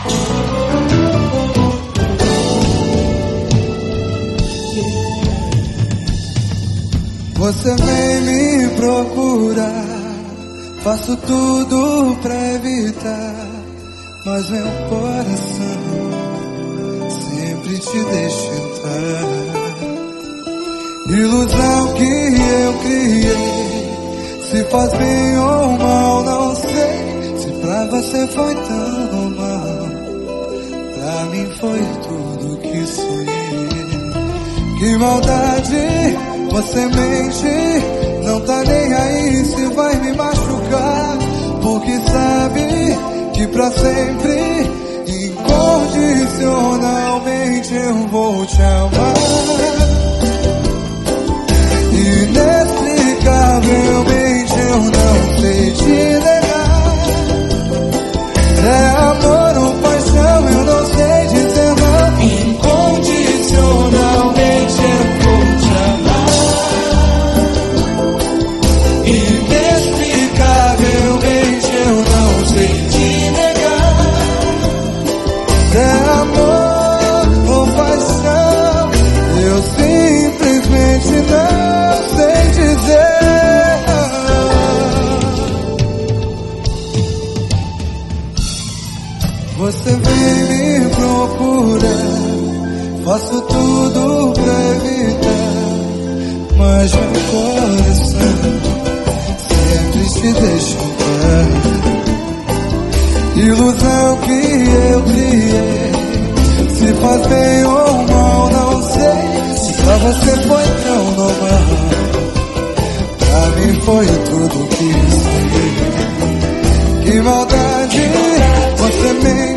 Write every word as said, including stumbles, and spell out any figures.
Você vem me procurar, faço tudo pra evitar, mas meu coração sempre te deixa entrar. Ilusão que eu criei, se faz bem ou mal não sei. Se pra você foi tão mal, pra mim foi tudo que sonhei. Que maldade, você mente, não tá nem aí se vai me machucar, porque sabe que pra sempre, incondicionalmente eu vou te amar. Inexplicavelmente eu não sei te negar. É amor ou paixão, eu não sei dizer não. Incondicionalmente eu vou te amar. Inexplicavelmente eu não sei te negar. É amor ou paixão, eu simplesmente não sei dizer. Você vem me procurar, faço tudo pra evitar, mas meu coração sempre te deixa entrar. Ilusão que eu criei, se faz bem ou mal não sei. Se pra você foi tão normal, pra mim foi tudo que sonhei. Que maldade, você me